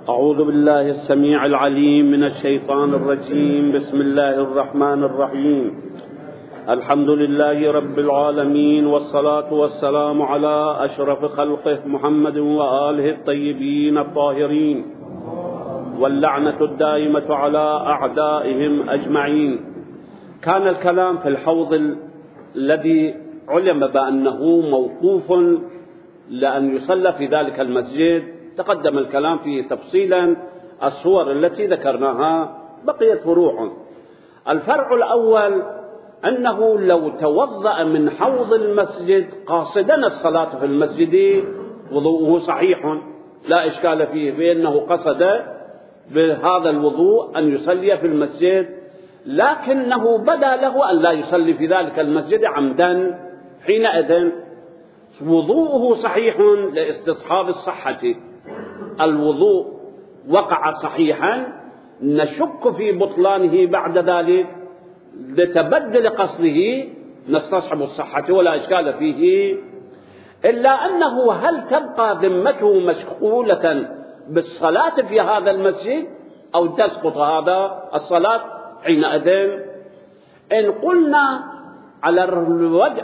أعوذ بالله السميع العليم من الشيطان الرجيم. بسم الله الرحمن الرحيم. الحمد لله رب العالمين، والصلاة والسلام على أشرف خلقه محمد وآله الطيبين الطاهرين، واللعنة الدائمة على أعدائهم أجمعين. كان الكلام في الحوض الذي علم بأنه موقوف لأن يصلى في ذلك المسجد. تقدم الكلام فيه تفصيلا. الصور التي ذكرناها بقيت فروع. الفرع الأول أنه لو توضأ من حوض المسجد قاصدا الصلاة في المسجد وضوءه صحيح، لا إشكال فيه، بأنه قصد بهذا الوضوء أن يصلي في المسجد، لكنه بدا له أن لا يصلي في ذلك المسجد عمدا. حينئذ وضوءه صحيح لاستصحاب الصحة. الوضوء وقع صحيحا، نشك في بطلانه بعد ذلك لتبدل قصده، نستصحب الصحة ولا إشكال فيه. إلا أنه هل تبقى ذمته مشغولة بالصلاة في هذا المسجد أو تسقط هذا الصلاة حينئذ؟ إن قلنا على الوجه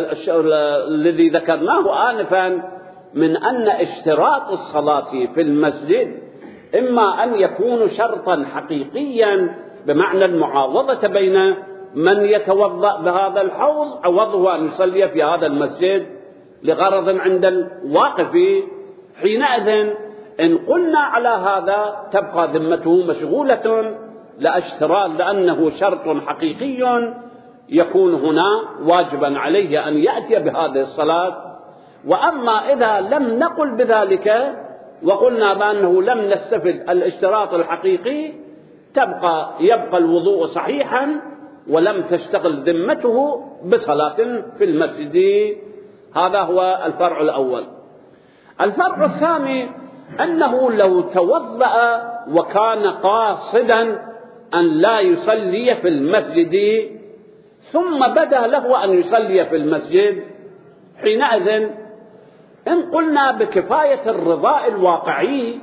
الذي ذكرناه آنفا من أن اشتراط الصلاة في المسجد إما أن يكون شرطا حقيقيا بمعنى المعاوضة بين من يتوضأ بهذا الحوض عوضه أن يصلي في هذا المسجد لغرض عند الواقف. حينئذ إن قلنا على هذا تبقى ذمته مشغولة لاشتراط، لأنه شرط حقيقي يكون هنا واجبا عليه أن يأتي بهذه الصلاة. وأما إذا لم نقل بذلك وقلنا بأنه لم نستفد الاشتراط الحقيقي يبقى الوضوء صحيحا ولم تشتغل ذمته بصلاة في المسجد. هذا هو الفرع الأول. الفرع الثاني أنه لو توضأ وكان قاصدا أن لا يصلي في المسجد ثم بدا له أن يصلي في المسجد، حينئذ إن قلنا بكفاية الرضاء الواقعي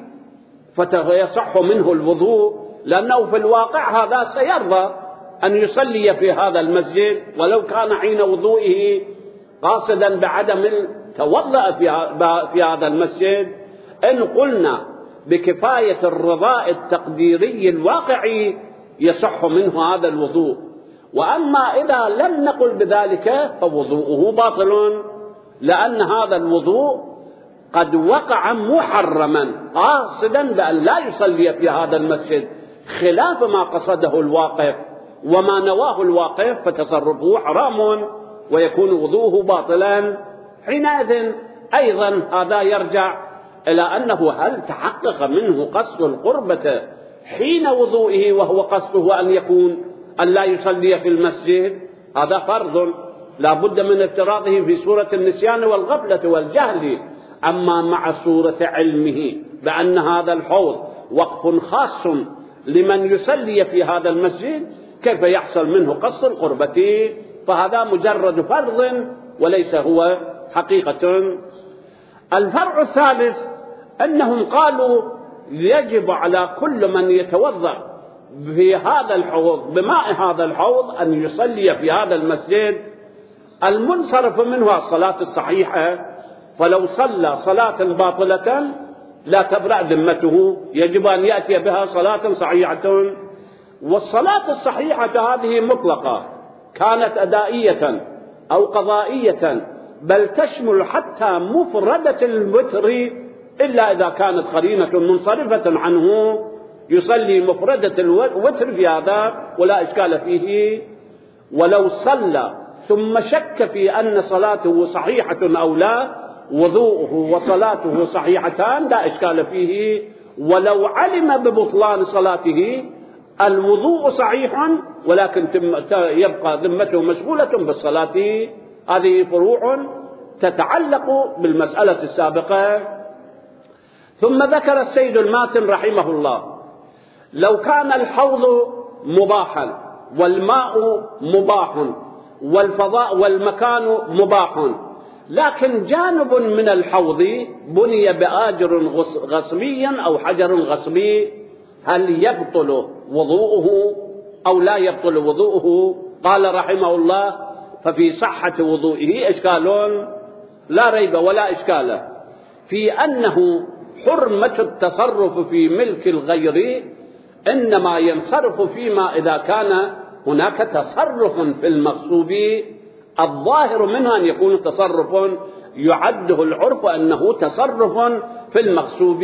فيصح منه الوضوء، لأنه في الواقع هذا سيرضى أن يصلي في هذا المسجد ولو كان حين وضوئه قاصدا بعدم التوضأ في هذا المسجد. إن قلنا بكفاية الرضاء التقديري الواقعي يصح منه هذا الوضوء. وأما إذا لم نقل بذلك فوضوءه باطل، لأن هذا الوضوء قد وقع محرما قاصدا بأن لا يصلي في هذا المسجد خلاف ما قصده الواقف وما نواه الواقف، فتصرفه حرام ويكون وضوءه باطلا. حينئذ أيضا هذا يرجع إلى أنه هل تحقق منه قصد القربة حين وضوئه وهو قصده أن لا يصلي في المسجد. هذا فرض لا بد من افتراضه في صورة النسيان والغفلة والجهل. أما مع صورة علمه بأن هذا الحوض وقف خاص لمن يصلي في هذا المسجد، كيف يحصل منه قصد القربة؟ فهذا مجرد فرض وليس هو حقيقة. الفرع الثالث أنهم قالوا يجب على كل من يتوضأ في هذا الحوض بماء هذا الحوض أن يصلي في هذا المسجد. المنصرف منها الصلاة الصحيحة، فلو صلى صلاة باطلة لا تبرأ ذمته، يجب أن يأتي بها صلاة صحيحة. والصلاة الصحيحة هذه مطلقة، كانت أدائية أو قضائية، بل تشمل حتى مفردة الوتر إلا إذا كانت قرينة منصرفة عنه يصلي مفردة الوتر في هذا ولا إشكال فيه. ولو صلى ثم شك في أن صلاته صحيحة أو لا، وضوءه وصلاته صحيحتان لا إشكال فيه. ولو علم ببطلان صلاته الوضوء صحيح ولكن يبقى ذمته مشغولة بالصلاة. هذه فروع تتعلق بالمسألة السابقة. ثم ذكر السيد الماتن رحمه الله لو كان الحوض مباحا والماء مباح والفضاء والمكان مباح، لكن جانب من الحوض بني بآجر غصبي أو حجر غصبي، هل يبطل وضوءه أو لا يبطل وضوءه؟ قال رحمه الله: ففي صحة وضوئه إشكال لا ريب ولا إشكال في أنه حرمة التصرف في ملك الغير إنما ينصرف فيما إذا كان هناك تصرف في المغصوب الظاهر منه أن يكون تصرف يعده العرف أنه تصرف في المغصوب،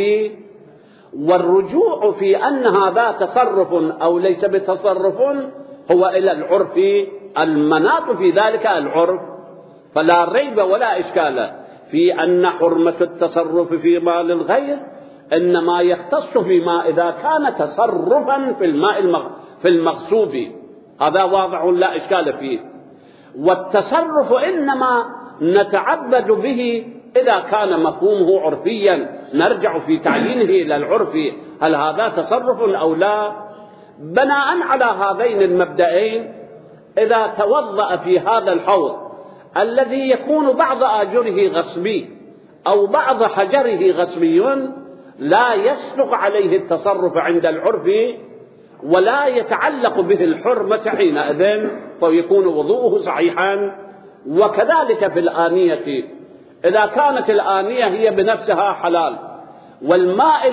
والرجوع في أن هذا تصرف أو ليس بتصرف هو إلى العرف، المناط في ذلك العرف. فلا ريب ولا إشكال في أن حرمة التصرف في مال الغير إنما يختص فيما إذا كان تصرفا في المغصوب، هذا واضح لا إشكال فيه. والتصرف إنما نتعبد به إذا كان مفهومه عرفيا، نرجع في تعيينه إلى العرف، هل هذا تصرف أو لا؟ بناء على هذين المبدئين إذا توضأ في هذا الحوض الذي يكون بعض آجره غصبي أو بعض حجره غصبي لا يسلق عليه التصرف عند العرف ولا يتعلق به الحرمة حينئذ، فيكون وضوءه صحيحا. وكذلك في الآنية، إذا كانت الآنية هي بنفسها حلال والماء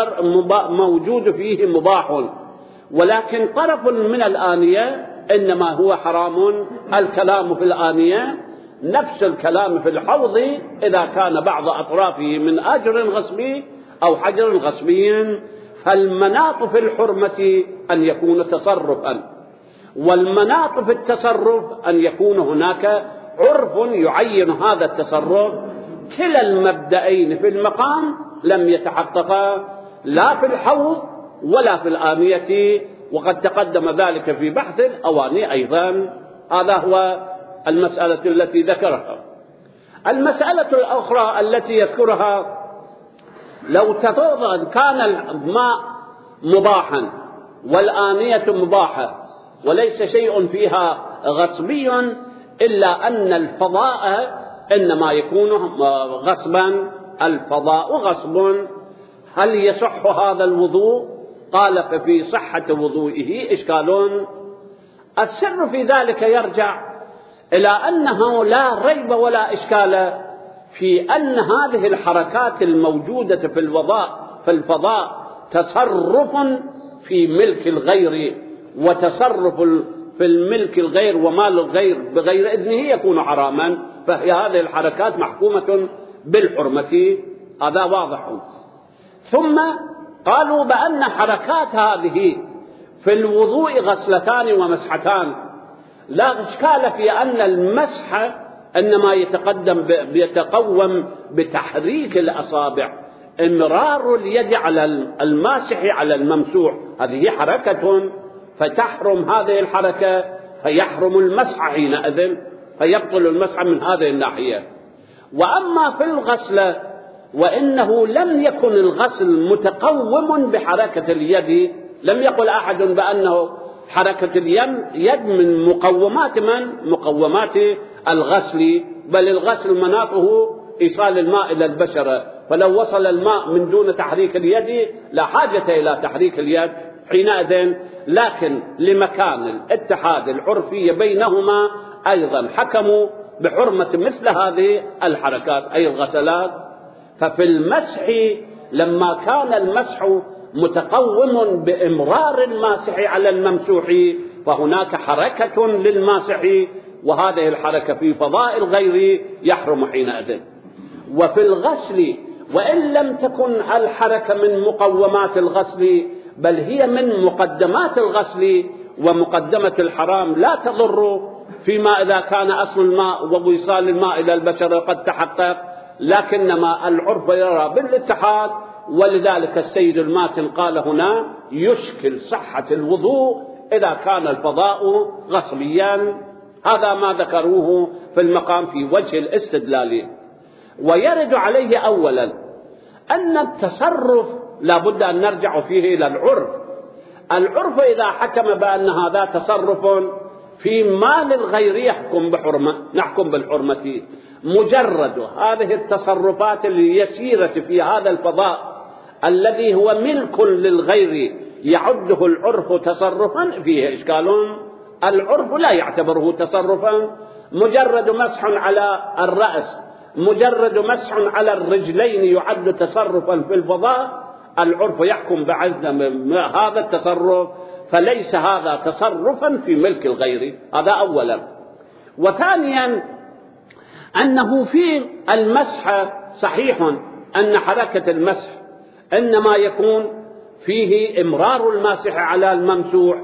موجود فيه مباح، ولكن طرف من الآنية إنما هو حرام، الكلام في الآنية نفس الكلام في الحوض إذا كان بعض أطرافه من أجر غصبي أو حجر غصبي، فالمناط في الحرمة أن يكون تصرفا، والمناط في التصرف أن يكون هناك عرف يعين هذا التصرف. كلا المبدئين في المقام لم يتحققا لا في الحوض ولا في الآنية، وقد تقدم ذلك في بحث الأواني أيضا. هذا هو المسألة التي ذكرها. المسألة الأخرى التي يذكرها: لو تفرض كان الماء مباحا والآنية مباحة وليس شيء فيها غصبي إلا أن الفضاء إنما يكون غصبا، الفضاء غصب، هل يصح هذا الوضوء؟ قال: ففي صحة وضوئه إشكال. السر في ذلك يرجع إلى أنه لا ريب ولا إشكال في أن هذه الحركات الموجودة في الفضاء تصرف في ملك الغير، وتصرف في الملك الغير ومال الغير بغير إذنه يكون حراما، فهي هذه الحركات محكومة بالحرمة، هذا واضح. ثم قالوا بأن حركات هذه في الوضوء غسلتان ومسحتان، لا إشكال في أن المسح إنما يتقوم بتحريك الأصابع، إمرار اليد على الماسح على الممسوح، هذه حركة، فتحرم هذه الحركة فيحرم المسح حينئذ، فيبطل المسح من هذه الناحية. وأما في الغسل وإنه لم يكن الغسل متقوم بحركة اليد، لم يقل أحد بأنه حركة اليد من مقومات الغسل، بل الغسل مناطه إيصال الماء إلى البشرة، فلو وصل الماء من دون تحريك اليد لا حاجة إلى تحريك اليد حينئذ. لكن لمكان الاتحاد العرفي بينهما أيضا حكموا بحرمة مثل هذه الحركات أي الغسلات. ففي المسح لما كان المسح متقوم بإمرار الماسح على الممسوح فهناك حركة للماسح، وهذه الحركة في فضاء الغير يحرم حينئذ. وفي الغسل وإن لم تكن الحركة من مقومات الغسل بل هي من مقدمات الغسل، ومقدمة الحرام لا تضر فيما إذا كان أصل الماء ووصال الماء إلى البشرة قد تحقق، لكنما العرف يرى بالاتحاد، ولذلك السيد الماتن قال هنا يشكل صحة الوضوء إذا كان الفضاء غصبيا. هذا ما ذكروه في المقام في وجه الاستدلال. ويرد عليه أولا أن التصرف لا بد أن نرجع فيه إلى العرف. العرف إذا حكم بأن هذا تصرف في مال الغير نحكم بالحرمة، مجرد هذه التصرفات اليسيرة في هذا الفضاء الذي هو ملك للغير يعده العرف تصرفا فيه إشكال. العرف لا يعتبره تصرفا. مجرد مسح على الرأس، مجرد مسح على الرجلين يعد تصرفا في الفضاء، العرف يحكم بعزم هذا التصرف، فليس هذا تصرفا في ملك الغير. هذا أولا. وثانيا أنه في المسح صحيح أن حركة المسح إنما يكون فيه إمرار الماسح على الممسوح،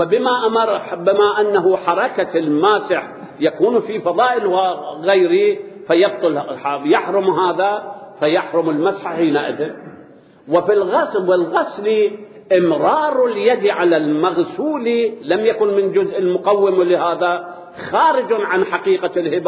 بما أنه حركة الماسح يكون في فضاء غيره فيبطل، يحرم هذا فيحرم المسح حينئذ. وفي الغسل إمرار اليد على المغسول لم يكن من جزء المقوم لهذا، خارج عن حقيقة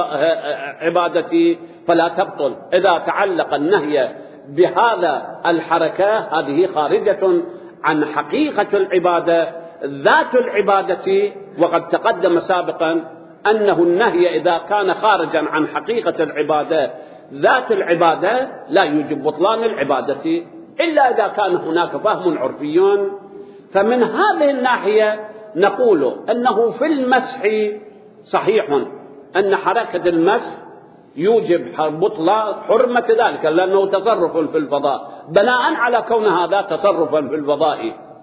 العبادة فلا تبطل. إذا تعلق النهي بهذا الحركة هذه خارجة عن حقيقة العبادة ذات العبادة. وقد تقدم سابقا أنه النهي إذا كان خارجا عن حقيقة العبادة ذات العبادة لا يوجب بطلان العبادة إلا إذا كان هناك فهم عرفي. فمن هذه الناحية نقول أنه في المسح صحيح أن حركة المسح يوجب بطلان حرمة ذلك لأنه تصرف في الفضاء بناء على كون هذا تصرفا في الفضاء.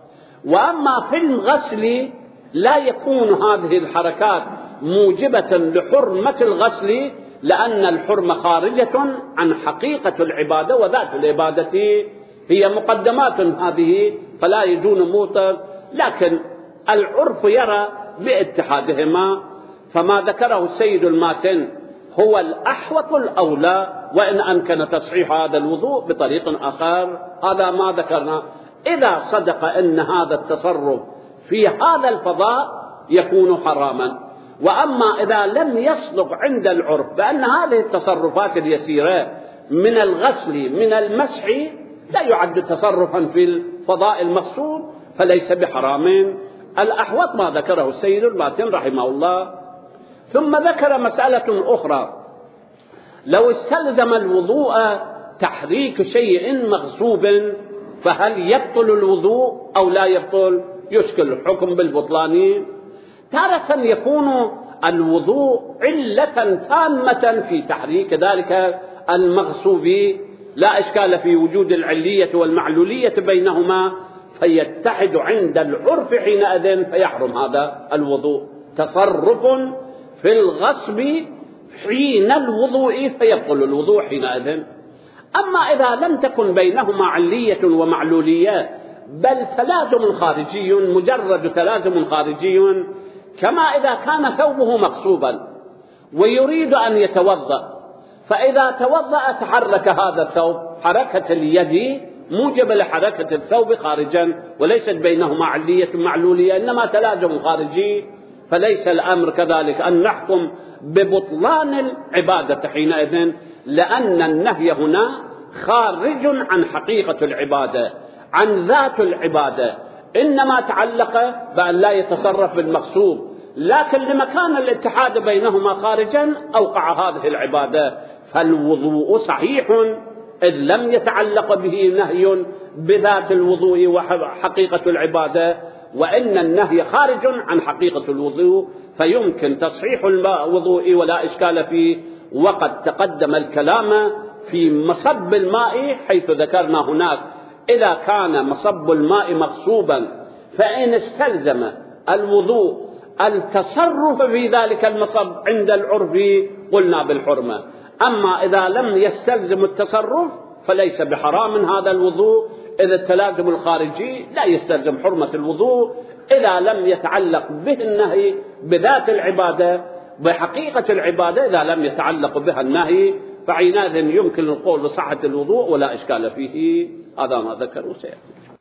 وأما في الغسل لا يكون هذه الحركات موجبة لحرمة الغسل، لأن الحرمة خارجة عن حقيقة العبادة وذات العبادة هي مقدمات هذه فلا يجون موطن، لكن العرف يرى باتحادهما. فما ذكره السيد الماتن هو الأحوط الأولى، وإن أمكن تصحيح هذا الوضوء بطريق آخر هذا ما ذكرنا. إذا صدق أن هذا التصرف في هذا الفضاء يكون حراما. وأما إذا لم يصدق عند العرف بأن هذه التصرفات اليسيرة من الغسل من المسح لا يعد تصرفا في الفضاء المقصود فليس بحرام. الأحوط ما ذكره السيد الماتن رحمه الله. ثم ذكر مسألة أخرى: لو استلزم الوضوء تحريك شيء مغصوب فهل يبطل الوضوء أو لا يبطل؟ يشكل الحكم بالبطلان. تارة يكون الوضوء علة تامة في تحريك ذلك المغصوب، لا إشكال في وجود العلية والمعلولية بينهما، فيتحد عند العرف حينئذ فيحرم هذا الوضوء. تصرف في الغصب حين الوضوء فيبطل الوضوء حينئذ. أما إذا لم تكن بينهما علية ومعلولية بل تلازم خارجي، مجرد تلازم خارجي، كما إذا كان ثوبه مغصوبا ويريد أن يتوضأ، فإذا توضأ تحرك هذا الثوب، حركة اليد موجب لحركة الثوب خارجا وليست بينهما علية معلولية إنما تلازم خارجي، فليس الأمر كذلك أن نحكم ببطلان العبادة حينئذ، لأن النهي هنا خارج عن حقيقة العبادة عن ذات العبادة، إنما تعلق بأن لا يتصرف بالمقصود، لكن لمكان الاتحاد بينهما خارجا أوقع هذه العبادة. فالوضوء صحيح إذ لم يتعلق به نهي بذات الوضوء وحقيقة العبادة، وإن النهي خارج عن حقيقة الوضوء فيمكن تصحيح الوضوء ولا إشكال فيه. وقد تقدم الكلام في مصب الماء حيث ذكرنا هناك إذا كان مصب الماء مغصوبا فإن استلزم الوضوء التصرف في ذلك المصب عند العرف قلنا بالحرمة. أما إذا لم يستلزم التصرف فليس بحرام هذا الوضوء، إذا التلازم الخارجي لا يستلزم حرمة الوضوء إذا لم يتعلق به النهي بذات العبادة بحقيقة العبادة. إذا لم يتعلق بها النهي فحينئذ يمكن القول بصحة الوضوء ولا إشكال فيه. هذا ما ذكره سيأتي.